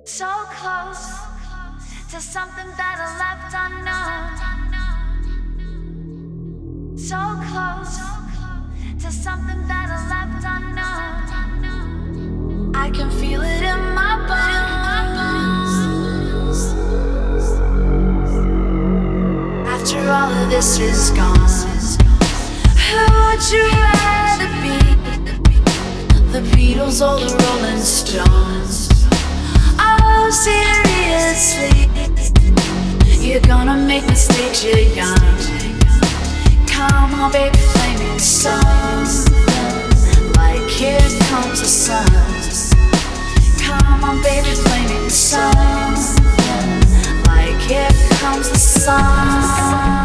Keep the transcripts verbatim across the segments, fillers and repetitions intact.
So close to something that I left unknown. So close to something that I left unknown. I can feel it in my bones. After all of this is gone, who would you rather be? The Beatles or the Rolling Stones? Oh, seriously, you're gonna make mistakes, you're young. Come on, baby, play me something like Here Comes the Sun. Come on, baby, play me something like Here Comes the Sun.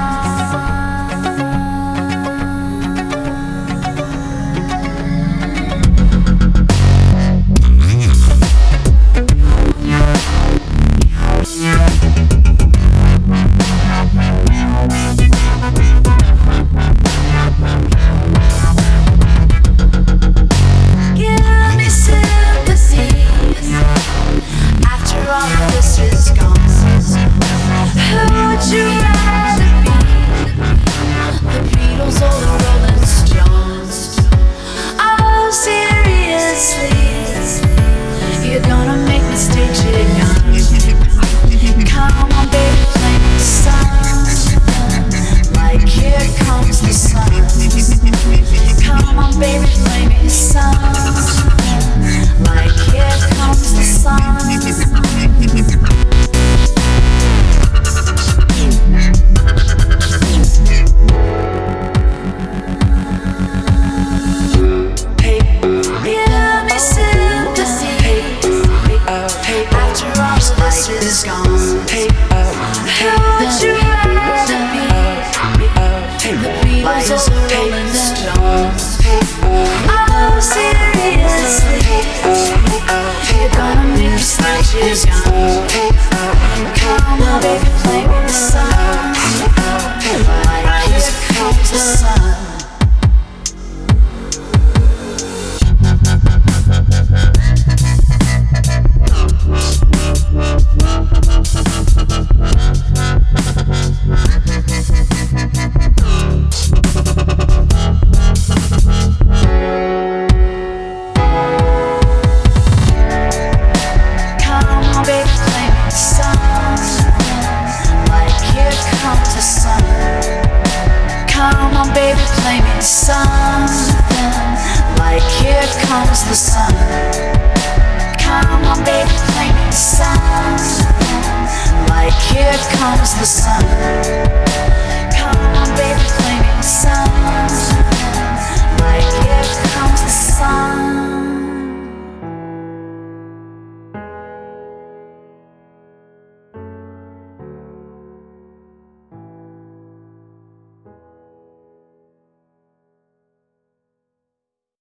Here comes the sun.